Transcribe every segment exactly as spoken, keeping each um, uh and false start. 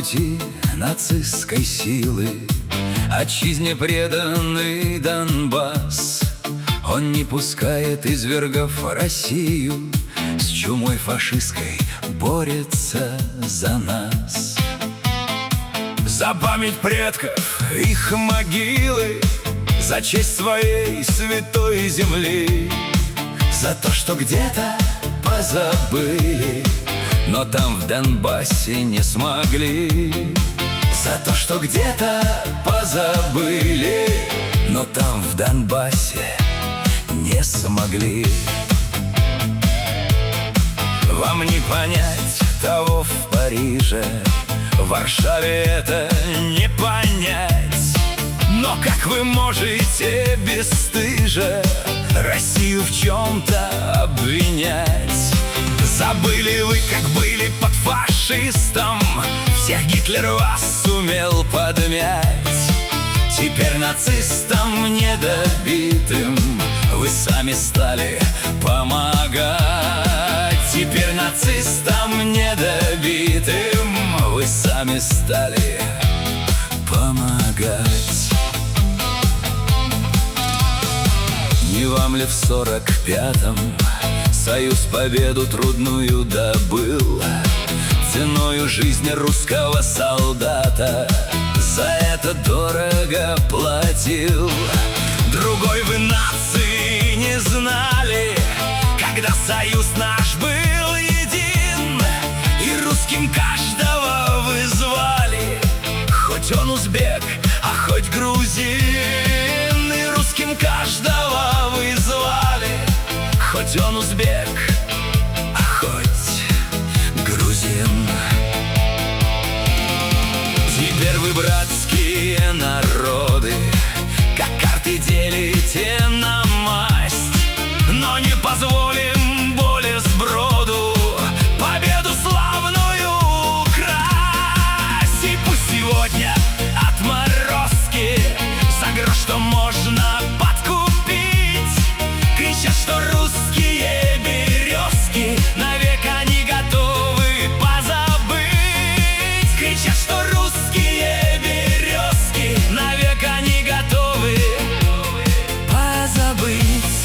пути нацистской силы. Отчизне преданный Донбасс, он не пускает извергов Россию, с чумой фашистской борется за нас. За память предков, их могилы, за честь своей святой земли, за то, что где-то позабыли, но там в Донбассе не смогли. За то, что где-то позабыли, но там в Донбассе не смогли. Вам не понять того в Париже, в Варшаве это не понять. Но как вы можете бесстыже Россию в чем-то обвинять? Забыли вы, как были под фашистом, всех Гитлер вас сумел подмять. Теперь нацистам недобитым вы сами стали помогать. Теперь нацистам недобитым вы сами стали помогать. Не вам ли в сорок пятом Союз победу трудную добыл? Ценою жизни русского солдата за это дорого платил. Другой вы нации не знали, когда союз наш был един, и русским каждого вы звали, хоть он узбек, а хоть грузин. И русским каждого вы звали, хоть он узбек, а хоть грузин. Теперь вы братские народы, как карты делите на масть, но не позволим боли сброду победу славную красть. И пусть сегодня отморозки за грош, что можно подкупить, кричат, что русские березки навек они готовы позабыть. Кричат, что русские березки навек они готовы позабыть.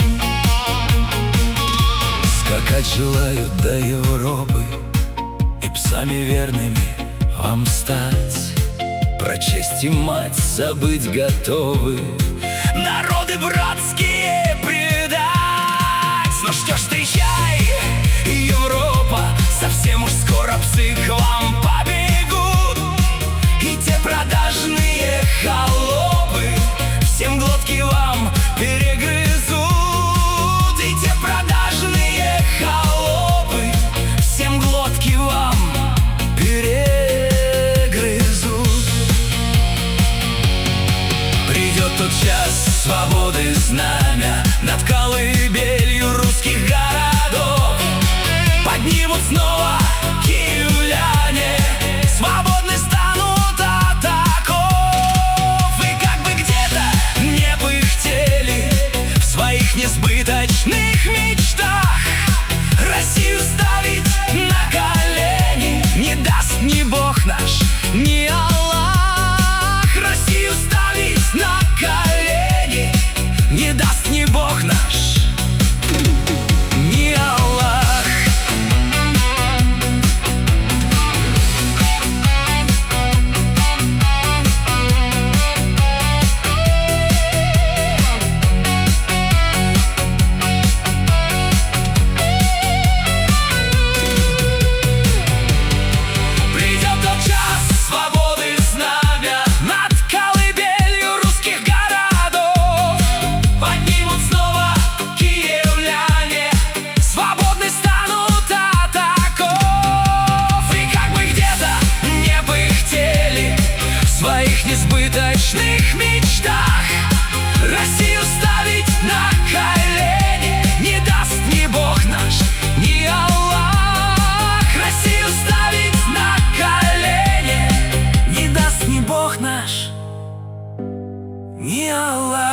Скакать желают до Европы и псами верными вам стать. Про честь и мать забыть готовы народы братские предать. Ну что ж, встречай, Европа, совсем уж скоро псы к вам побегут. И те продажные холопы всем глотки вам перегрызут. И те продажные холопы всем глотки вам перегрызут. Придет тот час свободы, знамя над колыбелью русских городов поднимут снова киевляне, свободны станут от оков. И как бы где-то не пыхтели в своих несбыточных мечтах, Россию ставить на колени не даст ни Бог наш, ни Аллах. Россию ставить на колени не даст ни Бог наш, ни Аллах. Придет тот час свободы, знамя над колыбелью русских городов поднимут снова киевляне, свободны станут от оков. И как бы где-то не пыхтели в своих несбыточных мечтах, Россию ставить на колени не даст ни Бог наш, ни Аллах. Россию ставить на колени не даст ни Бог наш, ни Аллах.